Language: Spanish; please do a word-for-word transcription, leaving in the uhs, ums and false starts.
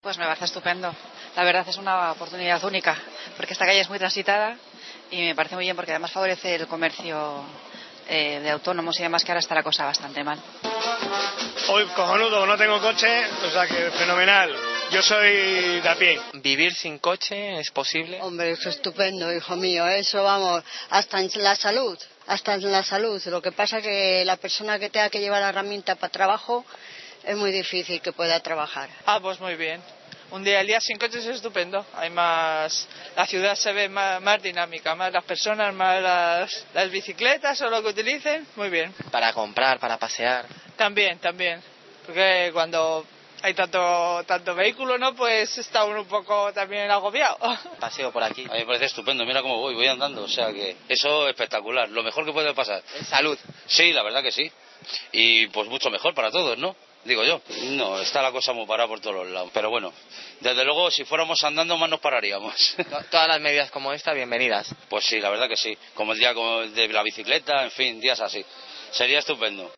Pues me parece estupendo. La verdad es una oportunidad única, porque esta calle es muy transitada y me parece muy bien porque además favorece el comercio eh, de autónomos y demás, que ahora está la cosa bastante mal. Hoy cojonudo, no tengo coche, o sea que fenomenal. Yo soy de a pie. ¿Vivir sin coche es posible? Hombre, es estupendo, hijo mío, eso vamos, hasta en la salud, hasta en la salud. Lo que pasa que la persona que tenga que llevar la herramienta para trabajo es muy difícil que pueda trabajar. Ah, pues muy bien. Un día al día sin coches es estupendo. Hay más, la ciudad se ve más, más dinámica, más las personas, más las, las bicicletas o lo que utilicen, muy bien. Para comprar, para pasear. También, también. Porque cuando hay tanto tanto vehículo, ¿no? Pues está uno un poco también agobiado. Paseo por aquí. A mí me parece estupendo, mira cómo voy, voy andando, o sea que eso es espectacular, lo mejor que puede pasar. Salud. Sí, la verdad que sí. Y pues mucho mejor para todos, ¿no? Digo yo. No, está la cosa muy parada por todos los lados. Pero bueno, desde luego si fuéramos andando más nos pararíamos. Todas las medidas como esta, bienvenidas. Pues sí, la verdad que sí. Como el día como de la bicicleta, en fin, días así. Sería estupendo.